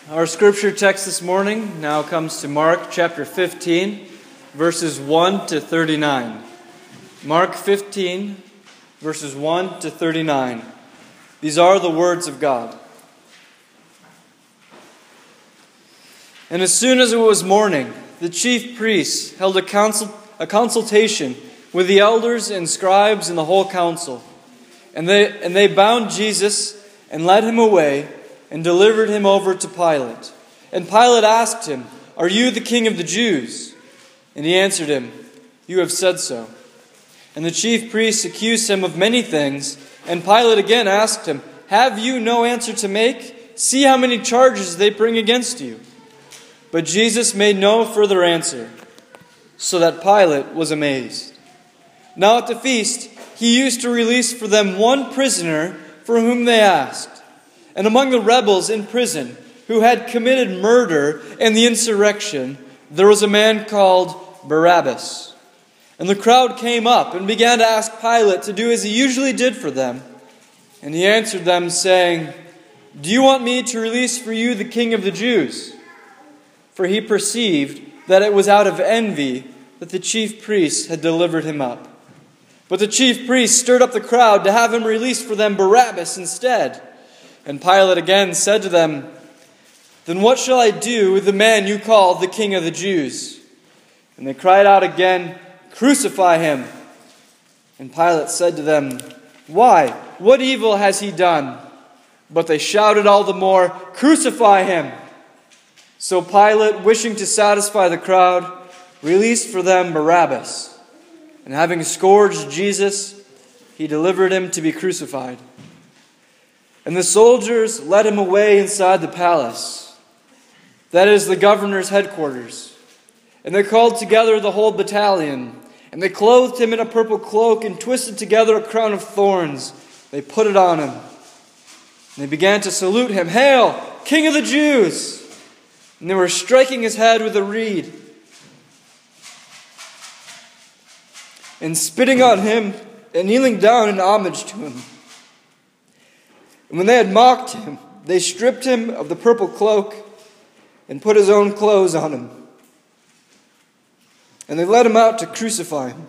Our scripture text this morning now comes to Mark chapter 15, verses 1 to 39. Mark 15, verses 1 to 39. These are the words of God. And as soon as it was morning, the chief priests held a consultation with the elders and scribes and the whole council. And they bound Jesus and led him away and delivered him over to Pilate. And Pilate asked him, "Are you the king of the Jews?" And he answered him, "You have said so." And the chief priests accused him of many things. And Pilate again asked him, "Have you no answer to make? See how many charges they bring against you." But Jesus made no further answer, so that Pilate was amazed. Now at the feast, he used to release for them one prisoner for whom they asked. And among the rebels in prison who had committed murder and the insurrection, there was a man called Barabbas. And the crowd came up and began to ask Pilate to do as he usually did for them. And he answered them, saying, "Do you want me to release for you the king of the Jews?" For he perceived that it was out of envy that the chief priests had delivered him up. But the chief priests stirred up the crowd to have him release for them Barabbas instead. And Pilate again said to them, "Then what shall I do with the man you call the king of the Jews?" And they cried out again, "Crucify him!" And Pilate said to them, "Why? What evil has he done?" But they shouted all the more, "Crucify him!" So Pilate, wishing to satisfy the crowd, released for them Barabbas. And having scourged Jesus, he delivered him to be crucified. And the soldiers led him away inside the palace, that is, the governor's headquarters. And they called together the whole battalion, and they clothed him in a purple cloak and twisted together a crown of thorns. They put it on him. And they began to salute him, "Hail, King of the Jews!" And they were striking his head with a reed and spitting on him and kneeling down in homage to him. And when they had mocked him, they stripped him of the purple cloak and put his own clothes on him. And they led him out to crucify him.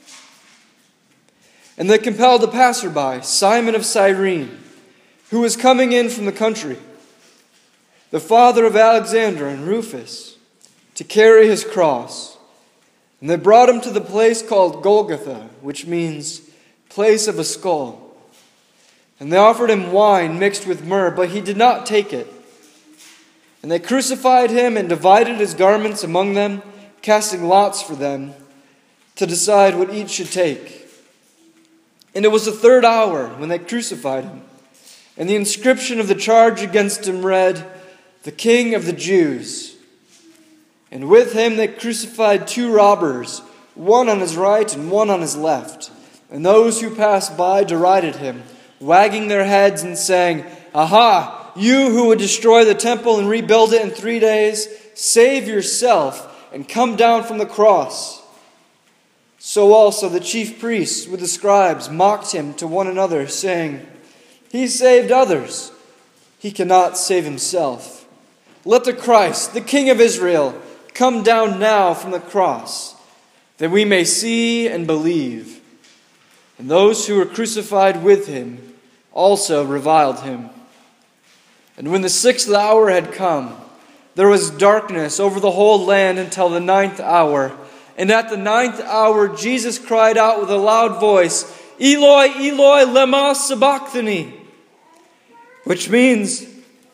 And they compelled a passerby, Simon of Cyrene, who was coming in from the country, the father of Alexander and Rufus, to carry his cross. And they brought him to the place called Golgotha, which means place of a skull. And they offered him wine mixed with myrrh, but he did not take it. And they crucified him and divided his garments among them, casting lots for them to decide what each should take. And it was the third hour when they crucified him. And the inscription of the charge against him read, "The King of the Jews." And with him they crucified two robbers, one on his right and one on his left. And those who passed by derided him, wagging their heads and saying, "Aha, you who would destroy the temple and rebuild it in 3 days, save yourself and come down from the cross." So also the chief priests with the scribes mocked him to one another, saying, "He saved others. He cannot save himself. Let the Christ, the King of Israel, come down now from the cross, that we may see and believe." And those who were crucified with him also reviled him. And when the 6th hour had come, there was darkness over the whole land until the 9th hour. And at the 9th hour Jesus cried out with a loud voice, "Eloi, Eloi, lema sabachthani," which means,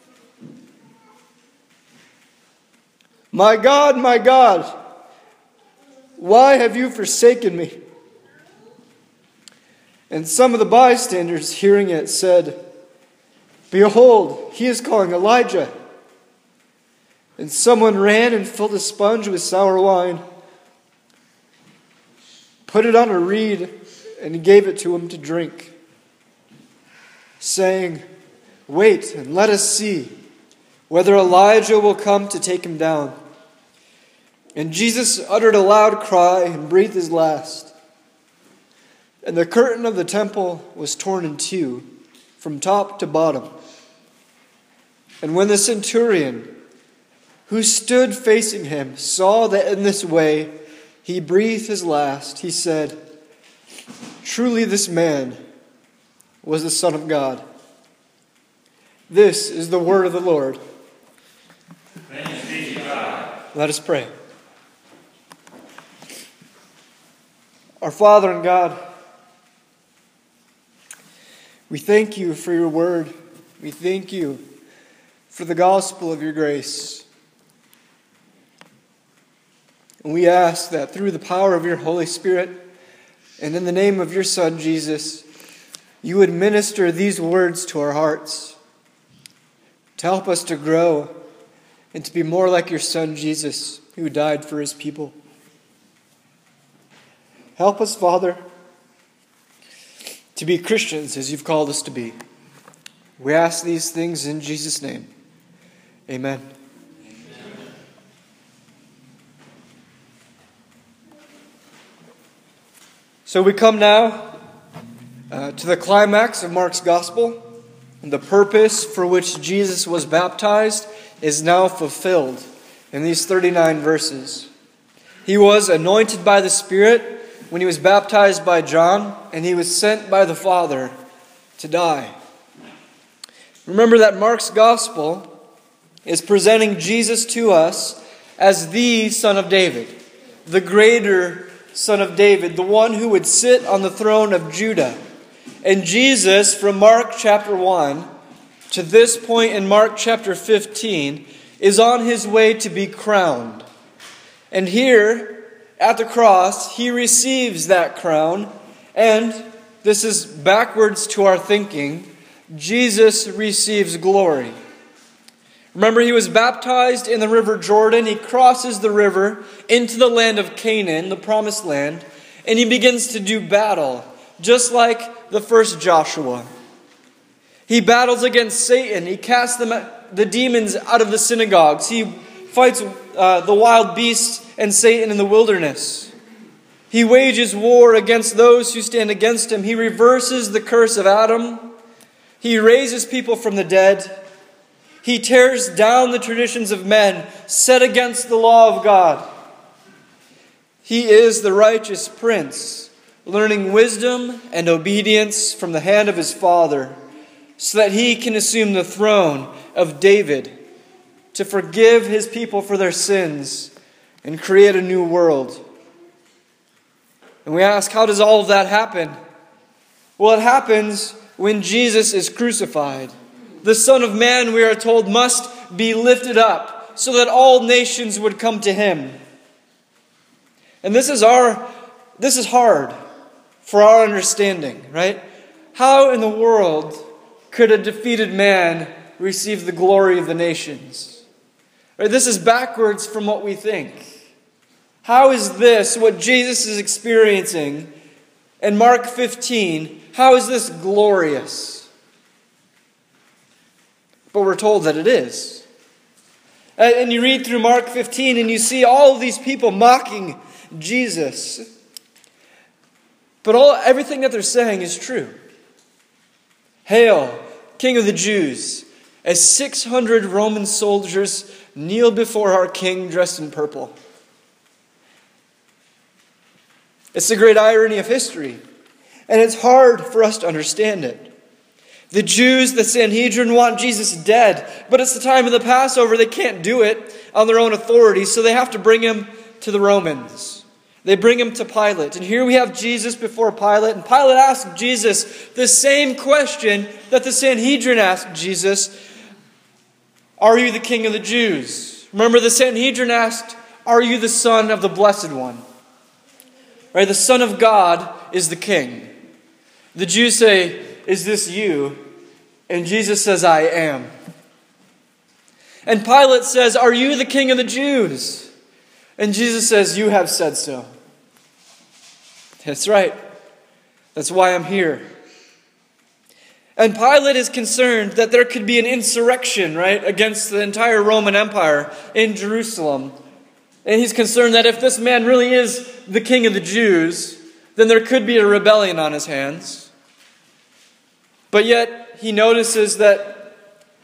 my God, why have you forsaken me?" And some of the bystanders, hearing it, said, "Behold, he is calling Elijah." And someone ran and filled a sponge with sour wine, put it on a reed, and gave it to him to drink, saying, "Wait, and let us see whether Elijah will come to take him down." And Jesus uttered a loud cry and breathed his last. And the curtain of the temple was torn in two, from top to bottom. And when the centurion, who stood facing him, saw that in this way he breathed his last, he said, "Truly this man was the Son of God." This is the word of the Lord. Thanks be to God. Let us pray. Our Father and God, we thank you for your word. We thank you for the gospel of your grace. And we ask that through the power of your Holy Spirit and in the name of your Son, Jesus, you would minister these words to our hearts to help us to grow and to be more like your Son, Jesus, who died for his people. Help us, Father, to be Christians as you've called us to be. We ask these things in Jesus' name. Amen. So we come now to the climax of Mark's Gospel. The purpose for which Jesus was baptized is now fulfilled in these 39 verses. He was anointed by the Spirit when he was baptized by John, and he was sent by the Father to die. Remember that Mark's Gospel is presenting Jesus to us as the Son of David, the greater Son of David, the one who would sit on the throne of Judah. And Jesus, from Mark chapter 1 to this point in Mark chapter 15, is on his way to be crowned. And here, at the cross, he receives that crown. And this is backwards to our thinking. Jesus receives glory. Remember, he was baptized in the river Jordan. He crosses the river into the land of Canaan, the promised land, and he begins to do battle, just like the first Joshua. He battles against Satan. He casts the demons out of the synagogues. He fights the wild beasts and Satan in the wilderness. He wages war against those who stand against him. He reverses the curse of Adam. He raises people from the dead. He tears down the traditions of men set against the law of God. He is the righteous prince, learning wisdom and obedience from the hand of his Father, so that he can assume the throne of David to forgive his people for their sins and create a new world. And we ask, how does all of that happen? Well, it happens when Jesus is crucified. The Son of Man, we are told, must be lifted up so that all nations would come to him. And this is hard for our understanding, right? How in the world could a defeated man receive the glory of the nations? Right? This is backwards from what we think. How is this what Jesus is experiencing in Mark 15? How is this glorious? But we're told that it is. And you read through Mark 15 and you see all of these people mocking Jesus. But everything that they're saying is true. Hail, King of the Jews, as 600 Roman soldiers kneel before our king dressed in purple. It's the great irony of history, and it's hard for us to understand it. The Jews, the Sanhedrin, want Jesus dead, but it's the time of the Passover. They can't do it on their own authority, so they have to bring him to the Romans. They bring him to Pilate. And here we have Jesus before Pilate. And Pilate asked Jesus the same question that the Sanhedrin asked Jesus. Are you the King of the Jews? Remember, the Sanhedrin asked, are you the Son of the Blessed One? Right? The Son of God is the King. The Jews say, is this you? And Jesus says, I am. And Pilate says, are you the King of the Jews? And Jesus says, you have said so. That's right. That's why I'm here. And Pilate is concerned that there could be an insurrection, right, against the entire Roman Empire in Jerusalem. And he's concerned that if this man really is the King of the Jews, then there could be a rebellion on his hands. But yet, he notices that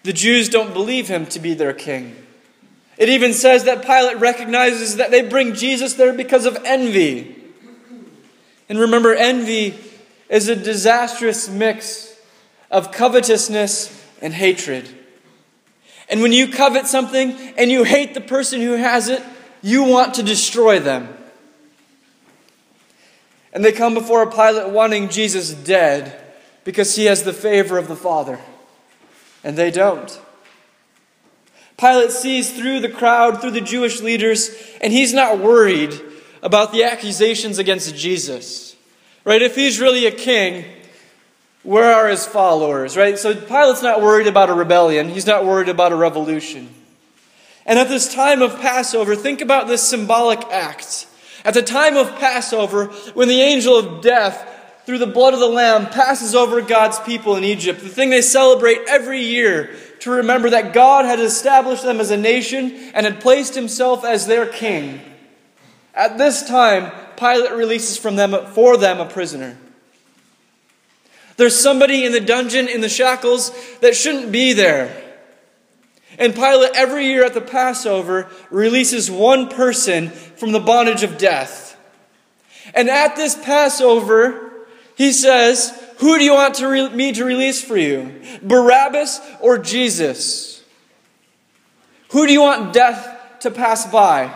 The Jews don't believe him to be their king. It even says that Pilate recognizes that they bring Jesus there because of envy. And remember, envy is a disastrous mix of covetousness and hatred. And when you covet something and you hate the person who has it, you want to destroy them. And they come before Pilate wanting Jesus dead because he has the favor of the Father. And they don't. Pilate sees through the crowd, through the Jewish leaders, and he's not worried about the accusations against Jesus. Right? If he's really a king, where are his followers? Right? So Pilate's not worried about a rebellion. He's not worried about a revolution. And at this time of Passover, think about this symbolic act. At the time of Passover, when the angel of death, through the blood of the Lamb, passes over God's people in Egypt, the thing they celebrate every year to remember that God had established them as a nation and had placed himself as their king. At this time, Pilate releases for them a prisoner. There's somebody in the dungeon, in the shackles, that shouldn't be there. And Pilate, every year at the Passover, releases one person from the bondage of death. And at this Passover, he says, who do you want me to release for you? Barabbas or Jesus? Who do you want death to pass by?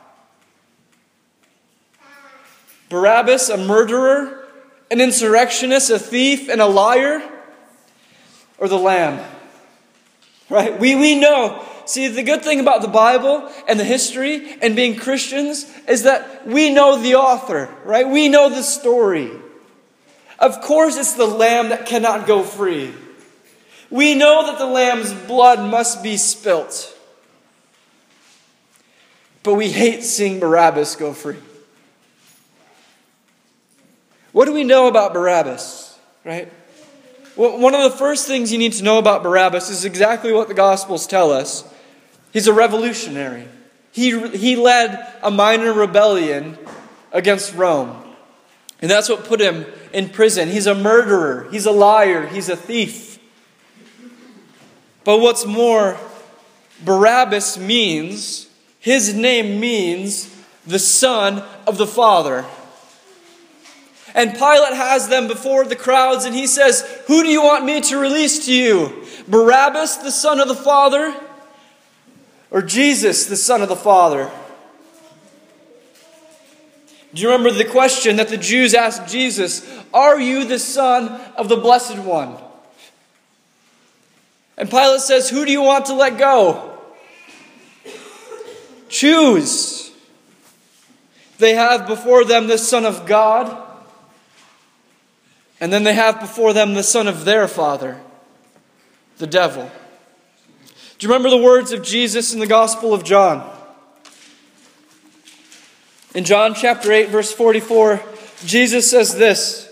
Barabbas, a murderer, an insurrectionist, a thief, and a liar? Or the Lamb? Right? We know. See, the good thing about the Bible and the history and being Christians is that we know the author, right? We know the story. Of course, it's the Lamb that cannot go free. We know that the Lamb's blood must be spilt. But we hate seeing Barabbas go free. What do we know about Barabbas, right? Well, one of the first things you need to know about Barabbas is exactly what the Gospels tell us. He's a revolutionary. He led a minor rebellion against Rome. And that's what put him in prison. He's a murderer. He's a liar. He's a thief. But what's more, Barabbas means, his name means the Son of the Father. And Pilate has them before the crowds and he says, who do you want me to release to you? Barabbas, the Son of the Father? Or Jesus, the Son of the Father? Do you remember the question that the Jews asked Jesus? Are you the Son of the Blessed One? And Pilate says, who do you want to let go? Choose. They have before them the Son of God. And then they have before them the son of their father, the devil. Do you remember the words of Jesus in the Gospel of John? In John chapter 8, verse 44, Jesus says this,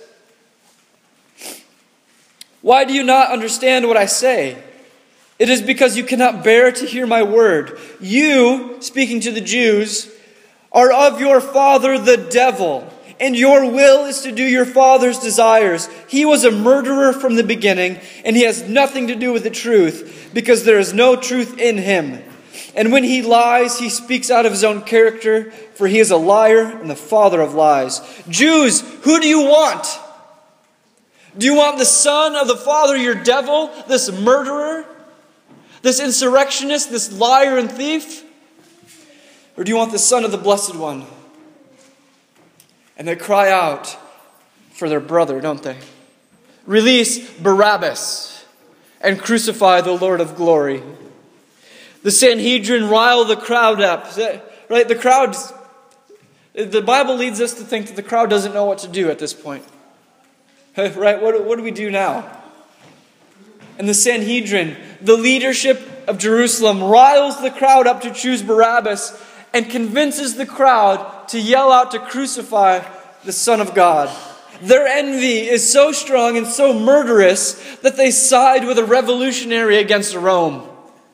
why do you not understand what I say? It is because you cannot bear to hear my word. You, speaking to the Jews, are of your father the devil, and your will is to do your father's desires. He was a murderer from the beginning, and he has nothing to do with the truth, because there is no truth in him. And when he lies, he speaks out of his own character, for he is a liar and the father of lies. Jews, who do you want? Do you want the Son of the Father, your devil, this murderer, this insurrectionist, this liar and thief? Or do you want the Son of the Blessed One? And they cry out for their brother, don't they? Release Barabbas and crucify the Lord of glory. The Sanhedrin rile the crowd up. Right? The Bible leads us to think that the crowd doesn't know what to do at this point. Right? What do we do now? And the Sanhedrin, the leadership of Jerusalem, riles the crowd up to choose Barabbas and convinces the crowd to yell out to crucify the Son of God. Their envy is so strong and so murderous that they side with a revolutionary against Rome.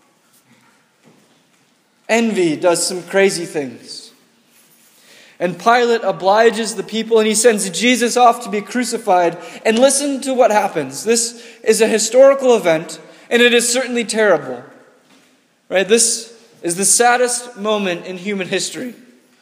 Envy does some crazy things. And Pilate obliges the people and he sends Jesus off to be crucified. And listen to what happens. This is a historical event. and it is certainly terrible. Right? This is the saddest moment in human history.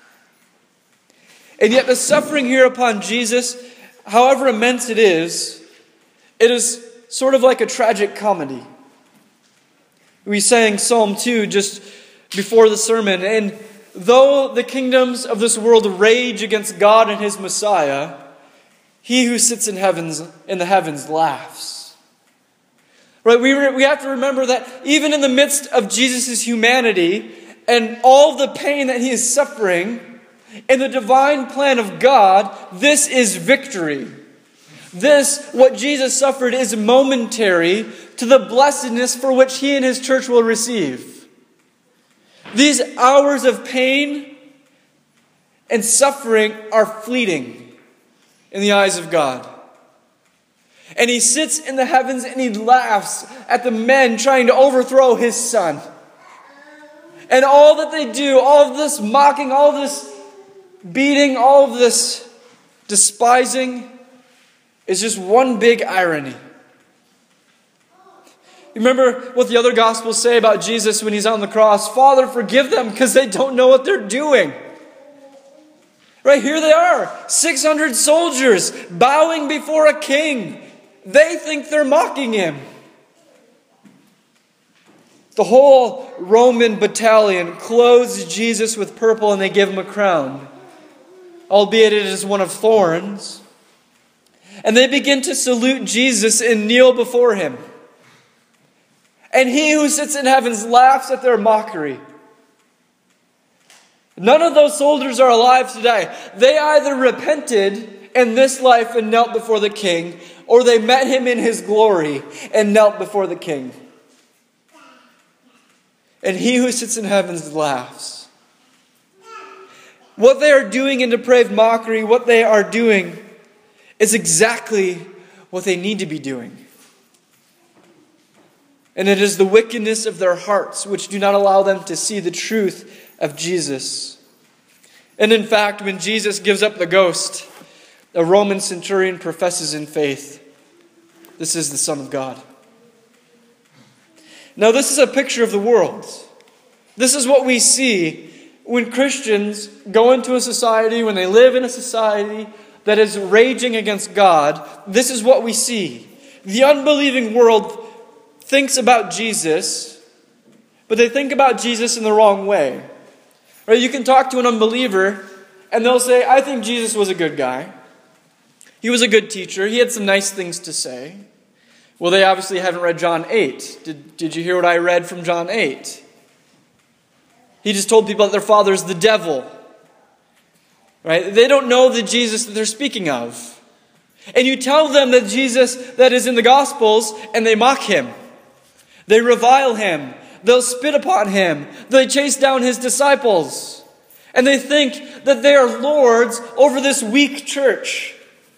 And yet the suffering here upon Jesus, however immense it is sort of like a tragic comedy. We sang Psalm 2 just before the sermon, and though the kingdoms of this world rage against God and His Messiah, He who sits in the heavens laughs. Right? We have to remember that even in the midst of Jesus' humanity and all the pain that He is suffering, in the divine plan of God, this is victory. This, what Jesus suffered, is momentary to the blessedness for which He and His church will receive. These hours of pain and suffering are fleeting in the eyes of God. And He sits in the heavens and He laughs at the men trying to overthrow His Son. And all that they do, all of this mocking, all of this beating, all of this despising, is just one big irony. You remember what the other Gospels say about Jesus when He's on the cross? Father, forgive them because they don't know what they're doing. Right, here they are, 600 soldiers bowing before a king. They think they're mocking Him. The whole Roman battalion clothes Jesus with purple and they give Him a crown, albeit it is one of thorns. And they begin to salute Jesus and kneel before Him. And He who sits in heavens laughs at their mockery. None of those soldiers are alive today. They either repented in this life and knelt before the king, or they met Him in His glory and knelt before the king. And He who sits in heavens laughs. What they are doing in depraved mockery, what they are doing, is exactly what they need to be doing. And it is the wickedness of their hearts which do not allow them to see the truth of Jesus. And in fact, when Jesus gives up the ghost, a Roman centurion professes in faith, this is the Son of God. Now, this is a picture of the world. This is what we see when Christians go into a society, when they live in a society that is raging against God. This is what we see. The unbelieving world thinks about Jesus, but they think about Jesus in the wrong way. Right? You can talk to an unbeliever, and they'll say, I think Jesus was a good guy. He was a good teacher. He had some nice things to say. Well, they obviously haven't read John 8. Did you hear what I read from John 8? He just told people that their father is the devil. Right? They don't know the Jesus that they're speaking of. And you tell them that Jesus that is in the Gospels, and they mock Him. They revile Him. They'll spit upon Him. They chase down His disciples. And they think that they are lords over this weak church.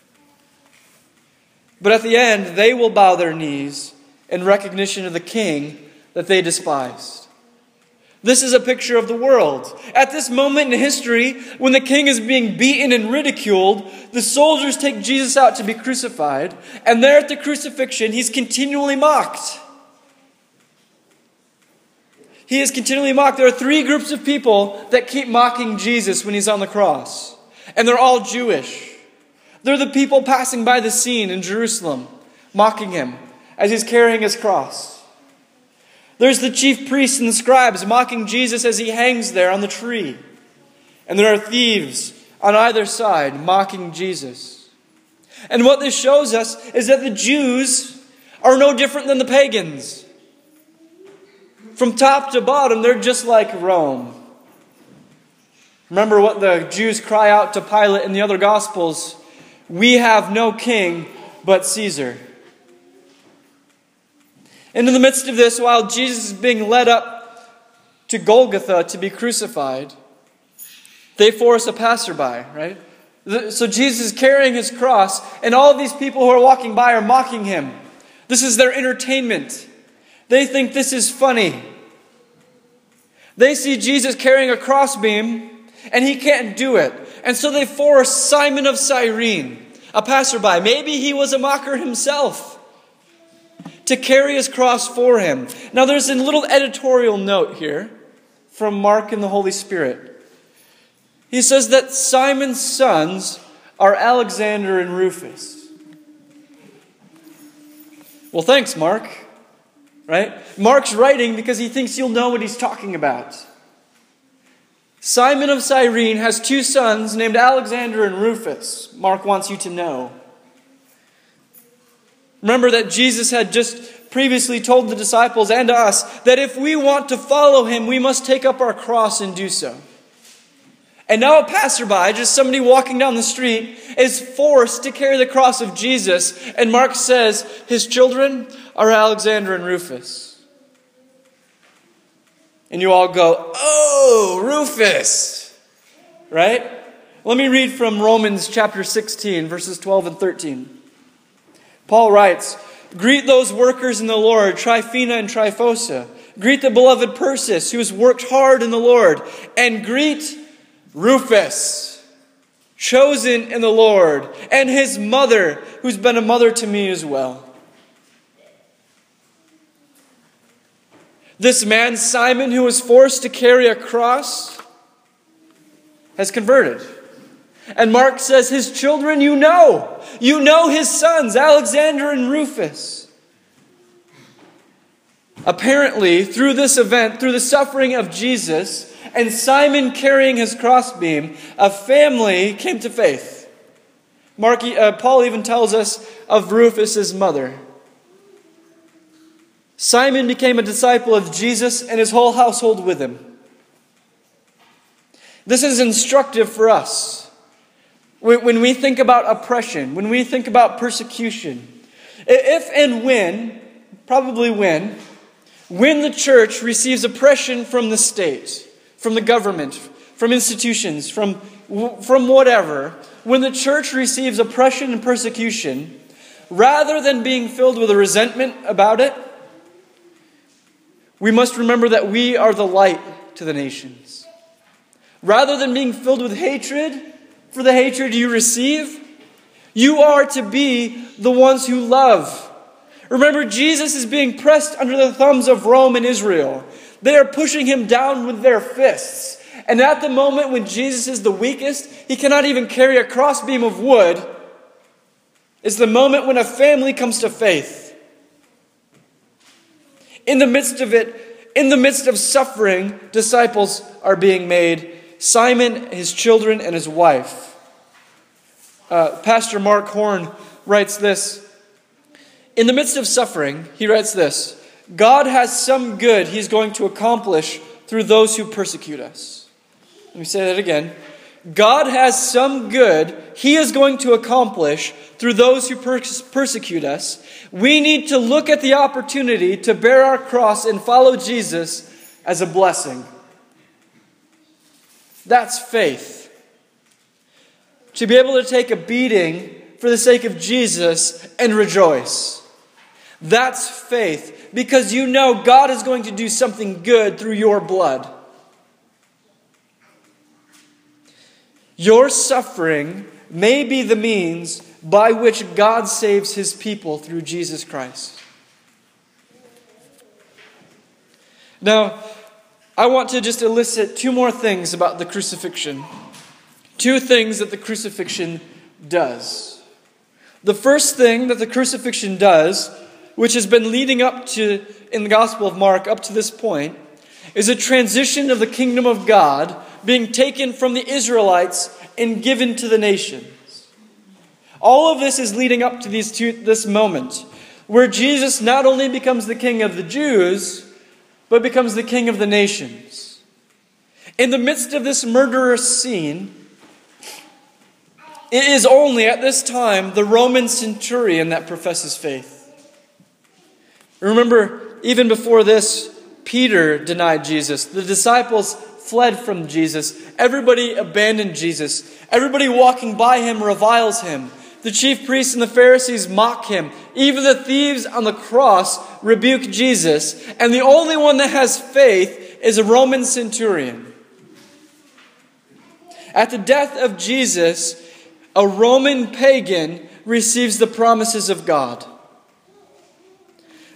But at the end, they will bow their knees in recognition of the king that they despised. This is a picture of the world. At this moment in history, when the king is being beaten and ridiculed, the soldiers take Jesus out to be crucified, and there at the crucifixion, He's continually mocked. He is continually mocked. There are three groups of people that keep mocking Jesus when He's on the cross, and they're all Jewish. They're the people passing by the scene in Jerusalem, mocking Him as He's carrying His cross. There's the chief priests and the scribes mocking Jesus as He hangs there on the tree. And there are thieves on either side mocking Jesus. And what this shows us is that the Jews are no different than the pagans. From top to bottom, they're just like Rome. Remember what the Jews cry out to Pilate in the other Gospels: we have no king but Caesar. And in the midst of this, while Jesus is being led up to Golgotha to be crucified, they force a passerby, right? So Jesus is carrying His cross, and all of these people who are walking by are mocking Him. This is their entertainment. They think this is funny. They see Jesus carrying a crossbeam, and He can't do it. And so they force Simon of Cyrene, a passerby, maybe he was a mocker himself, to carry his cross for him. Now there's a little editorial note here from Mark and the Holy Spirit. He says that Simon's sons are Alexander and Rufus. Well, thanks, Mark. Right? Mark's writing because he thinks you'll know what he's talking about. Simon of Cyrene has two sons named Alexander and Rufus. Mark wants you to know. Remember that Jesus had just previously told the disciples and us that if we want to follow him, we must take up our cross and do so. And now a passerby, just somebody walking down the street, is forced to carry the cross of Jesus. And Mark says his children are Alexander and Rufus. And you all go, oh, Rufus! Right? Let me read from Romans chapter 16, verses 12 and 13. Paul writes, "Greet those workers in the Lord, Tryphena and Tryphosa. Greet the beloved Persis, who has worked hard in the Lord. And greet Rufus, chosen in the Lord, and his mother, who's been a mother to me as well." This man, Simon, who was forced to carry a cross, has converted. And Mark says his children you know. You know his sons, Alexander and Rufus. Apparently, through this event, through the suffering of Jesus, and Simon carrying his crossbeam, a family came to faith. Paul even tells us of Rufus' mother. Simon became a disciple of Jesus and his whole household with him. This is instructive for us. When we think about oppression, when we think about persecution, if and when, probably when the church receives oppression from the state, from the government, from institutions, from whatever, when the church receives oppression and persecution, rather than being filled with a resentment about it, we must remember that we are the light to the nations. Rather than being filled with hatred for the hatred you receive, you are to be the ones who love. Remember, Jesus is being pressed under the thumbs of Rome and Israel. They are pushing him down with their fists. And at the moment when Jesus is the weakest, he cannot even carry a crossbeam of wood, is the moment when a family comes to faith. In the midst of it, in the midst of suffering, disciples are being made. Simon, his children, and his wife. Pastor Mark Horn writes this. In the midst of suffering, he writes this: God has some good he's going to accomplish through those who persecute us. Let me say that again. God has some good he is going to accomplish through those who persecute us. We need to look at the opportunity to bear our cross and follow Jesus as a blessing. That's faith. To be able to take a beating for the sake of Jesus and rejoice. That's faith, because you know God is going to do something good through your blood. Your suffering may be the means by which God saves his people through Jesus Christ. Now, I want to just elicit two more things about the crucifixion. Two things that the crucifixion does. The first thing that the crucifixion does, which has been leading up to, in the Gospel of Mark, up to this point, is a transition of the kingdom of God being taken from the Israelites and given to the nations. All of this is leading up to this moment, where Jesus not only becomes the king of the Jews, but becomes the king of the nations. In the midst of this murderous scene, it is only at this time the Roman centurion that professes faith. Remember, even before this, Peter denied Jesus. The disciples fled from Jesus. Everybody abandoned Jesus. Everybody walking by him reviles him. The chief priests and the Pharisees mock him. Even the thieves on the cross rebuke Jesus. And the only one that has faith is a Roman centurion. At the death of Jesus, a Roman pagan receives the promises of God.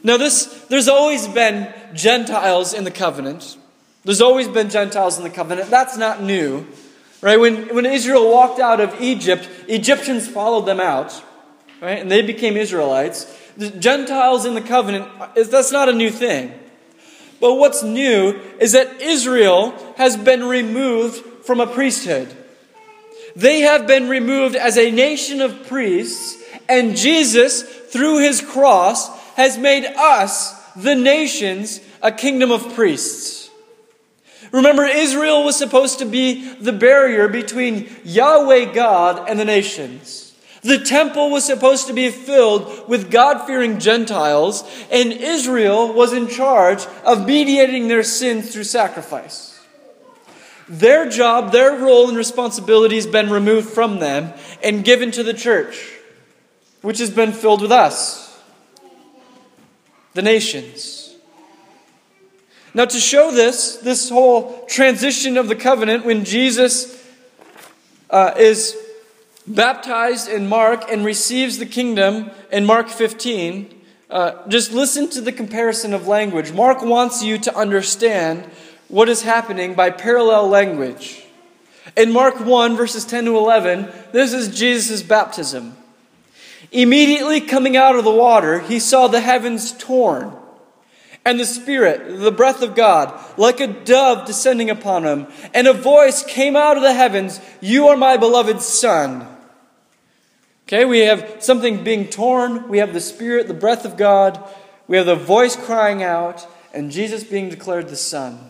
Now there's always been Gentiles in the covenant. There's always been Gentiles in the covenant. That's not new. Right? When Israel walked out of Egypt, Egyptians followed them out. Right? And they became Israelites. The Gentiles in the covenant, that's not a new thing. But what's new is that Israel has been removed from a priesthood. They have been removed as a nation of priests, and Jesus, through his cross, has made us, the nations, a kingdom of priests. Remember, Israel was supposed to be the barrier between Yahweh God and the nations. The temple was supposed to be filled with God-fearing Gentiles, and Israel was in charge of mediating their sins through sacrifice. Their job, their role and responsibility has been removed from them and given to the church, which has been filled with us, the nations. Now, to show this whole transition of the covenant, when Jesus is baptized in Mark and receives the kingdom in Mark 15, just listen to the comparison of language. Mark wants you to understand what is happening by parallel language. In Mark 1, verses 10 to 11, this is Jesus' baptism. Immediately coming out of the water, he saw the heavens torn, and the Spirit, the breath of God, like a dove descending upon him. And a voice came out of the heavens, "You are my beloved Son." Okay, we have something being torn. We have the Spirit, the breath of God. We have the voice crying out, and Jesus being declared the Son.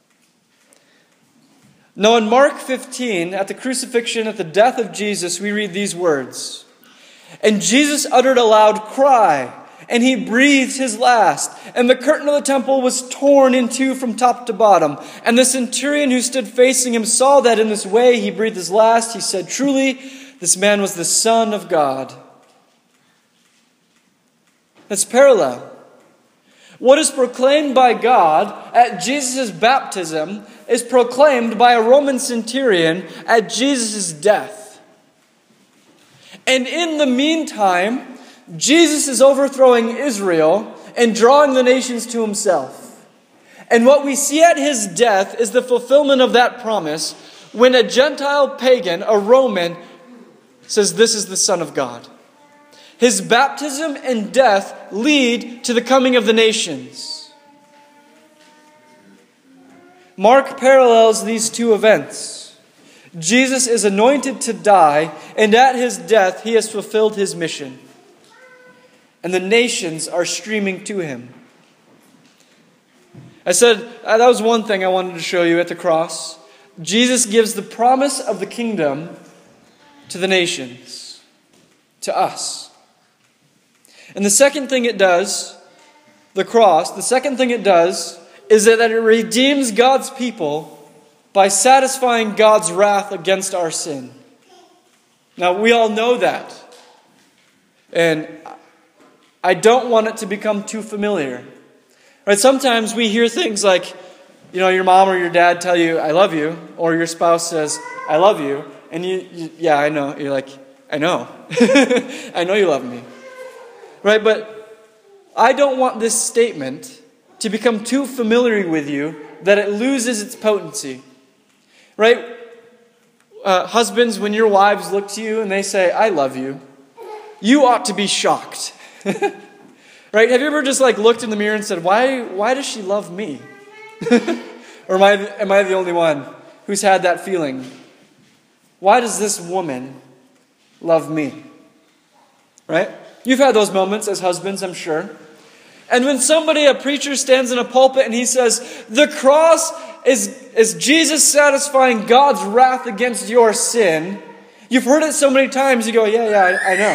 Now in Mark 15, at the crucifixion, at the death of Jesus, we read these words. "And Jesus uttered a loud cry, and he breathed his last. And the curtain of the temple was torn in two from top to bottom. And the centurion who stood facing him saw that in this way he breathed his last. He said, 'Truly, this man was the Son of God.'" That's parallel. What is proclaimed by God at Jesus' baptism is proclaimed by a Roman centurion at Jesus' death. And in the meantime, Jesus is overthrowing Israel and drawing the nations to himself. And what we see at his death is the fulfillment of that promise when a Gentile pagan, a Roman, says, "This is the Son of God." His baptism and death lead to the coming of the nations. Mark parallels these two events. Jesus is anointed to die, and at his death he has fulfilled his mission. And the nations are streaming to him. I said, that was one thing I wanted to show you at the cross. Jesus gives the promise of the kingdom to the nations, to us. And the second thing it does, the cross, the second thing it does is that it redeems God's people by satisfying God's wrath against our sin. Now, we all know that. And I don't want it to become too familiar. Right? Sometimes we hear things like, your mom or your dad tell you, "I love you," or your spouse says, "I love you," and yeah, I know. You're like, "I know." I know you love me. Right? But I don't want this statement to become too familiar with you that it loses its potency. Right? Husbands, when your wives look to you and they say, "I love you," you ought to be shocked. Right? Have you ever just looked in the mirror and said, why does she love me? Or am I the only one who's had that feeling? Why does this woman love me? Right? You've had those moments as husbands, I'm sure. And when a preacher stands in a pulpit and he says, "The cross is Jesus satisfying God's wrath against your sin," you've heard it so many times, you go, yeah, I know.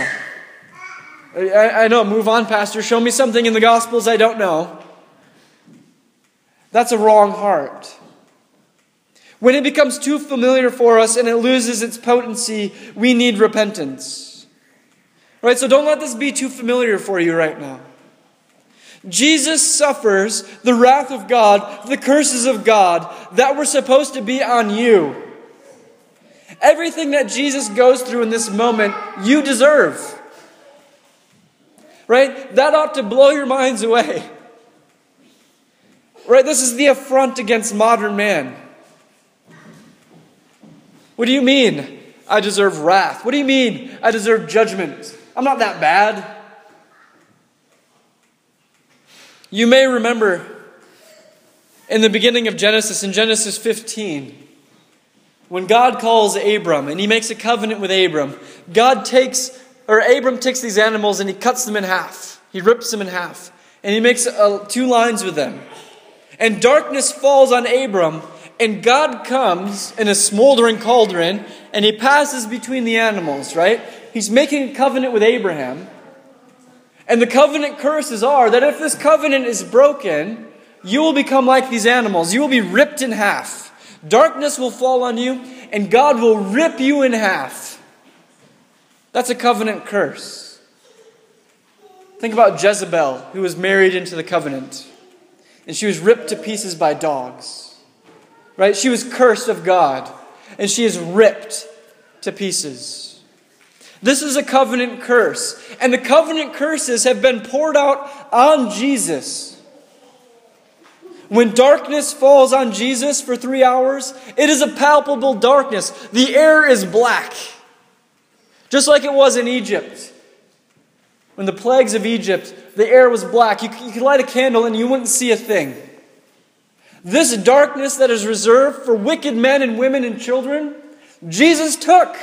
I know, move on, Pastor. Show me something in the Gospels I don't know. That's a wrong heart. When it becomes too familiar for us and it loses its potency, we need repentance. Right? So don't let this be too familiar for you right now. Jesus suffers the wrath of God, the curses of God that were supposed to be on you. Everything that Jesus goes through in this moment, you deserve. Right? That ought to blow your minds away. Right? This is the affront against modern man. What do you mean I deserve wrath? What do you mean I deserve judgment? I'm not that bad. You may remember in the beginning of Genesis, in Genesis 15, when God calls Abram and he makes a covenant with Abram, Abram takes these animals and he cuts them in half. He rips them in half. And he makes 2 lines with them. And darkness falls on Abram, and God comes in a smoldering cauldron, and he passes between the animals, right? He's making a covenant with Abraham. And the covenant curses are that if this covenant is broken, you will become like these animals. You will be ripped in half. Darkness will fall on you, and God will rip you in half. That's a covenant curse. Think about Jezebel, who was married into the covenant. And she was ripped to pieces by dogs. Right? She was cursed of God. And she is ripped to pieces. This is a covenant curse. And the covenant curses have been poured out on Jesus. When darkness falls on Jesus for 3 hours, it is a palpable darkness. The air is black. Just like it was in Egypt. When the plagues of Egypt, the air was black. You could light a candle and you wouldn't see a thing. This darkness that is reserved for wicked men and women and children, Jesus took.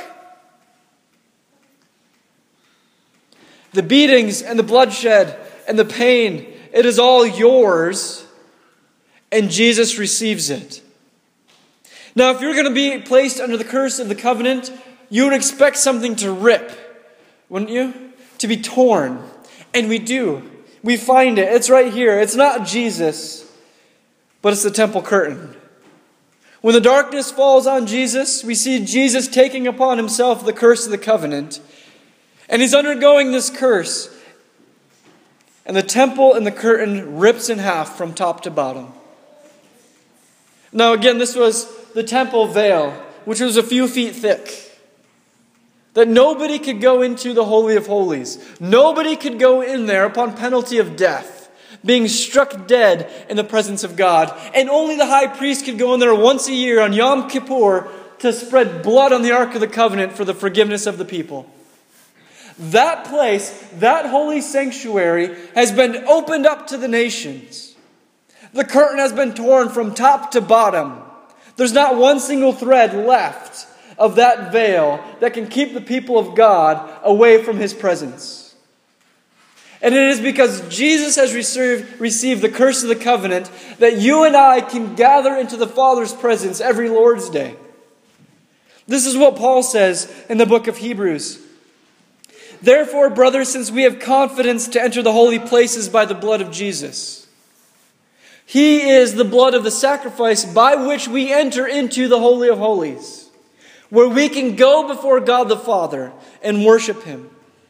The beatings and the bloodshed and the pain, it is all yours, and Jesus receives it. Now, if you're going to be placed under the curse of the covenant, you would expect something to rip, wouldn't you? To be torn. And we do. We find it. It's right here. It's not Jesus, but it's the temple curtain. When the darkness falls on Jesus, we see Jesus taking upon himself the curse of the covenant. And he's undergoing this curse. And the temple and the curtain rips in half from top to bottom. Now again, this was the temple veil, which was a few feet thick. That nobody could go into the Holy of Holies. Nobody could go in there upon penalty of death, being struck dead in the presence of God. And only the high priest could go in there once a year on Yom Kippur to spread blood on the Ark of the Covenant for the forgiveness of the people. That place, that holy sanctuary, has been opened up to the nations. The curtain has been torn from top to bottom. There's not one single thread left of that veil that can keep the people of God away from his presence. And it is because Jesus has received the curse of the covenant that you and I can gather into the Father's presence every Lord's Day. This is what Paul says in the book of Hebrews. Therefore, brothers, since we have confidence to enter the holy places by the blood of Jesus. He is the blood of the sacrifice by which we enter into the Holy of Holies, where we can go before God the Father and worship him.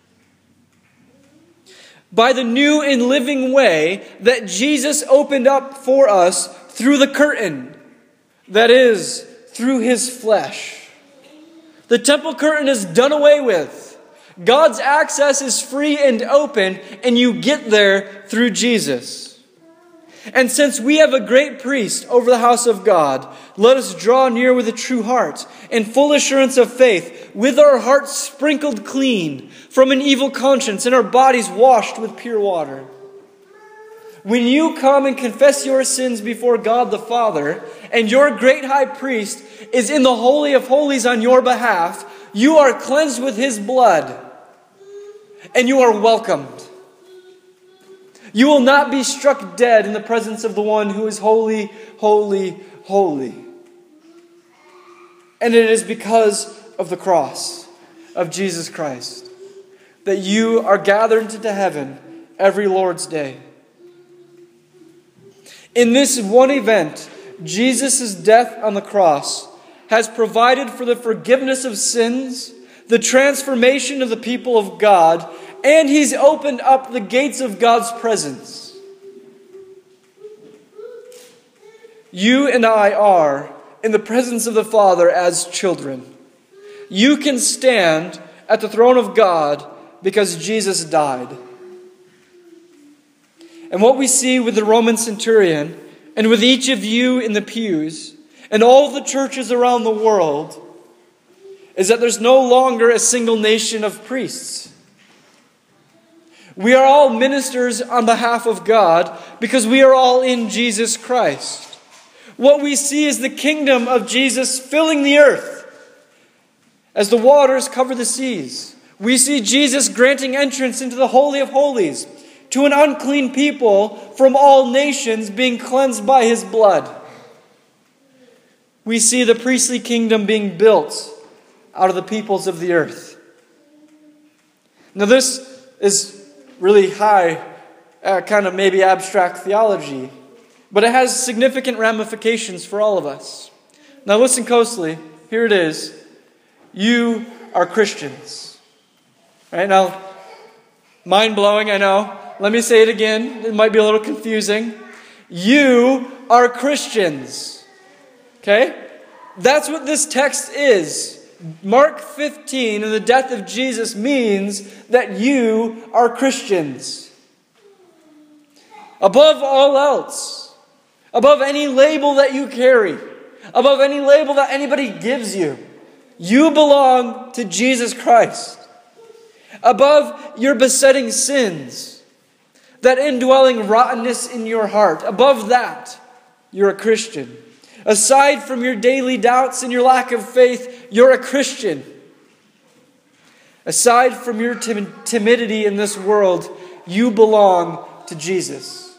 By the new and living way that Jesus opened up for us through the curtain, that is, through his flesh. The temple curtain is done away with. God's access is free and open, and you get there through Jesus. And since we have a great priest over the house of God, let us draw near with a true heart, in full assurance of faith, with our hearts sprinkled clean from an evil conscience, and our bodies washed with pure water. When you come and confess your sins before God the Father, and your great high priest is in the Holy of Holies on your behalf, you are cleansed with his blood, and you are welcomed. You will not be struck dead in the presence of the one who is holy, holy, holy. And it is because of the cross of Jesus Christ that you are gathered into heaven every Lord's Day. In this one event, Jesus' death on the cross has provided for the forgiveness of sins, the transformation of the people of God, and he's opened up the gates of God's presence. You and I are in the presence of the Father as children. You can stand at the throne of God because Jesus died. And what we see with the Roman centurion, and with each of you in the pews, and all the churches around the world, is that there's no longer a single nation of priests. We are all ministers on behalf of God because we are all in Jesus Christ. What we see is the kingdom of Jesus filling the earth as the waters cover the seas. We see Jesus granting entrance into the Holy of Holies to an unclean people from all nations being cleansed by his blood. We see the priestly kingdom being built out of the peoples of the earth. Now this is really high, kind of maybe abstract theology, but it has significant ramifications for all of us. Now listen closely. Here it is. You are Christians. Right now, mind-blowing, I know. Let me say it again. It might be a little confusing. You are Christians. Okay? That's what this text is. Mark 15 and the death of Jesus means that you are Christians. Above all else, above any label that you carry, above any label that anybody gives you, you belong to Jesus Christ. Above your besetting sins, that indwelling rottenness in your heart, above that, you're a Christian. Aside from your daily doubts and your lack of faith, you're a Christian. Aside from your timidity in this world, you belong to Jesus.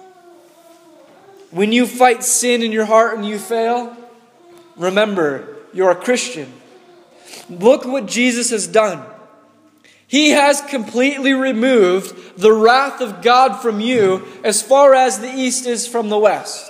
When you fight sin in your heart and you fail, remember, you're a Christian. Look what Jesus has done. He has completely removed the wrath of God from you as far as the east is from the west.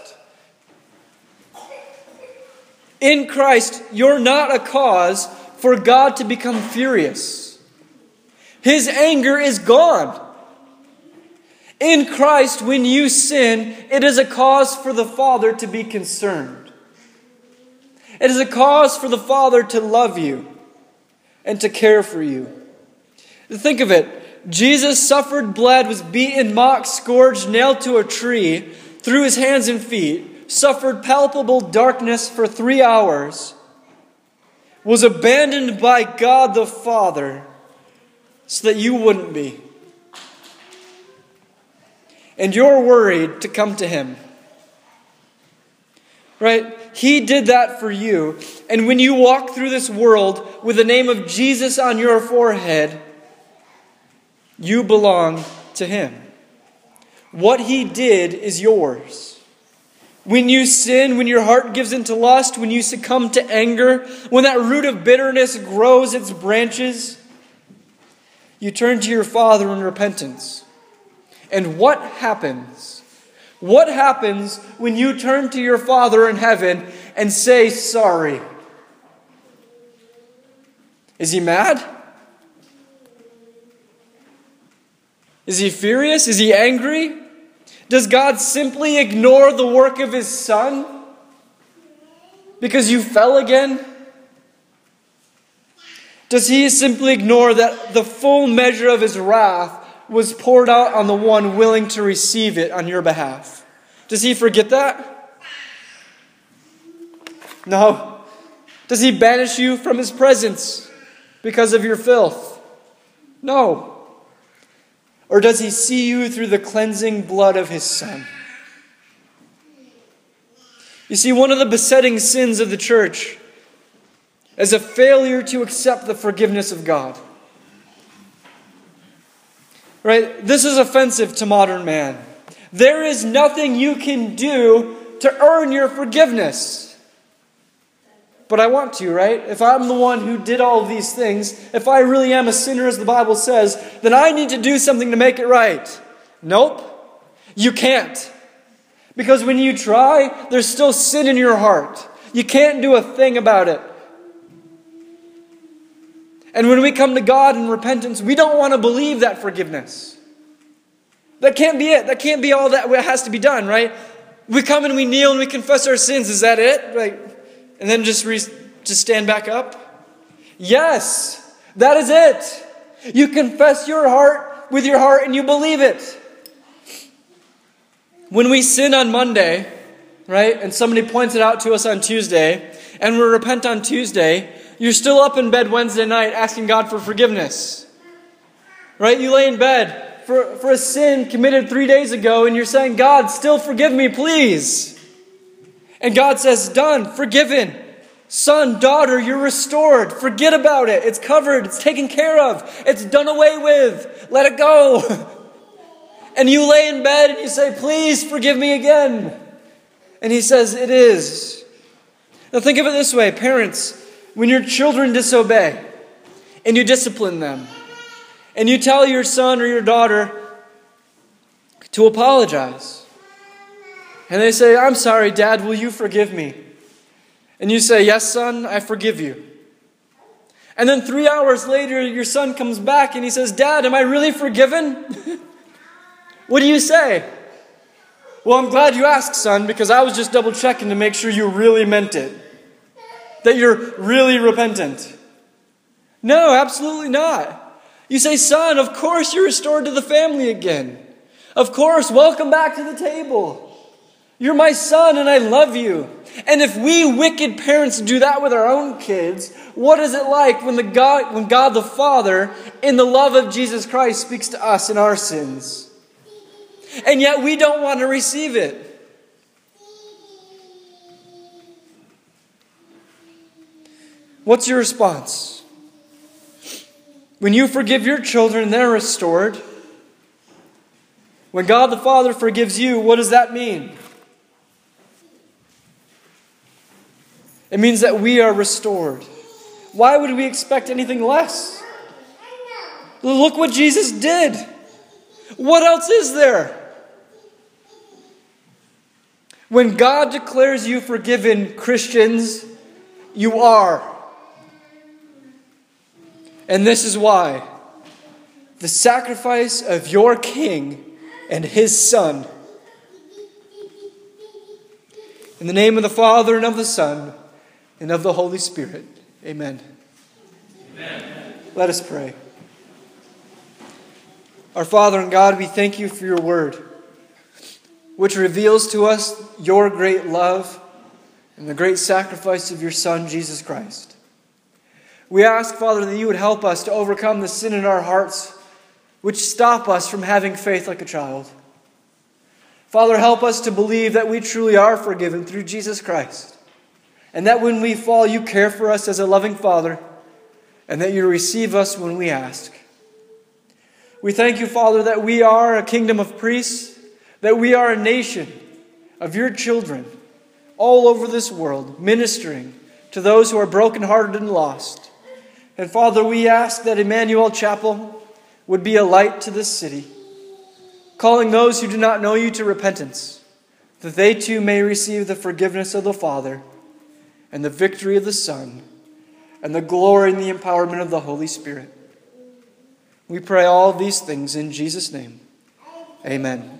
In Christ, you're not a cause for God to become furious. His anger is gone. In Christ, when you sin, it is a cause for the Father to be concerned. It is a cause for the Father to love you and to care for you. Think of it. Jesus suffered, bled, was beaten, mocked, scourged, nailed to a tree, through his hands and feet, suffered palpable darkness for 3 hours, was abandoned by God the Father so that you wouldn't be. And you're worried to come to him. Right? He did that for you. And when you walk through this world with the name of Jesus on your forehead, you belong to him. What he did is yours. When you sin, when your heart gives into lust, when you succumb to anger, when that root of bitterness grows its branches, you turn to your Father in repentance. And what happens? What happens when you turn to your Father in heaven and say sorry? Is he mad? Is he furious? Is he angry? Does God simply ignore the work of his Son because you fell again? Does he simply ignore that the full measure of his wrath was poured out on the one willing to receive it on your behalf? Does he forget that? No. Does he banish you from his presence because of your filth? No. Or does he see you through the cleansing blood of his Son? You see, one of the besetting sins of the church is a failure to accept the forgiveness of God. Right? This is offensive to modern man. There is nothing you can do to earn your forgiveness. But I want to, right? If I'm the one who did all of these things, if I really am a sinner as the Bible says, then I need to do something to make it right. Nope. You can't. Because when you try, there's still sin in your heart. You can't do a thing about it. And when we come to God in repentance, we don't want to believe that forgiveness. That can't be it. That can't be all that has to be done, right? We come and we kneel and we confess our sins. Is that it? Right? And then just stand back up? Yes, that is it. You confess your heart with your heart and you believe it. when we sin on Monday, right, and somebody points it out to us on Tuesday, and we repent on Tuesday, you're still up in bed Wednesday night asking God for forgiveness. Right? You lay in bed for a sin committed 3 days ago, and you're saying, God, still forgive me, please. And God says, done, forgiven. Son, daughter, you're restored. Forget about it. It's covered. It's taken care of. It's done away with. Let it go. And you lay in bed and you say, please forgive me again. And He says, it is. Now think of it this way, parents. When your children disobey and you discipline them and you tell your son or your daughter to apologize. And they say, I'm sorry, Dad, will you forgive me? And you say, yes, son, I forgive you. And then 3 hours later, your son comes back and he says, Dad, am I really forgiven? What do you say? Well, I'm glad you asked, son, because I was just double checking to make sure you really meant it. That you're really repentant. No, absolutely not. You say, son, of course you're restored to the family again. Of course, welcome back to the table. You're my son and I love you. And if we wicked parents do that with our own kids, what is it like when God the Father, in the love of Jesus Christ, speaks to us in our sins? And yet we don't want to receive it. What's your response? When you forgive your children, they're restored. When God the Father forgives you, what does that mean? It means that we are restored. Why would we expect anything less? Look what Jesus did. What else is there? When God declares you forgiven, Christians, you are. And this is why. The sacrifice of your King and His Son. In the name of the Father and of the Son and of the Holy Spirit. Amen. Amen. Let us pray. Our Father and God, we thank you for your word, which reveals to us your great love and the great sacrifice of your Son, Jesus Christ. We ask, Father, that you would help us to overcome the sin in our hearts, which stop us from having faith like a child. Father, help us to believe that we truly are forgiven through Jesus Christ, and that when we fall, you care for us as a loving Father, and that you receive us when we ask. We thank you, Father, that we are a kingdom of priests, that we are a nation of your children all over this world, ministering to those who are brokenhearted and lost. And Father, we ask that Emmanuel Chapel would be a light to this city, calling those who do not know you to repentance, that they too may receive the forgiveness of the Father and the victory of the Son and the glory and the empowerment of the Holy Spirit. We pray all these things in Jesus' name. Amen.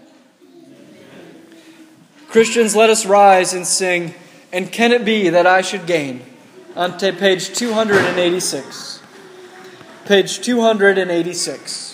Christians, let us rise and sing, "And Can It Be That I Should Gain?" on page 286. Page 286.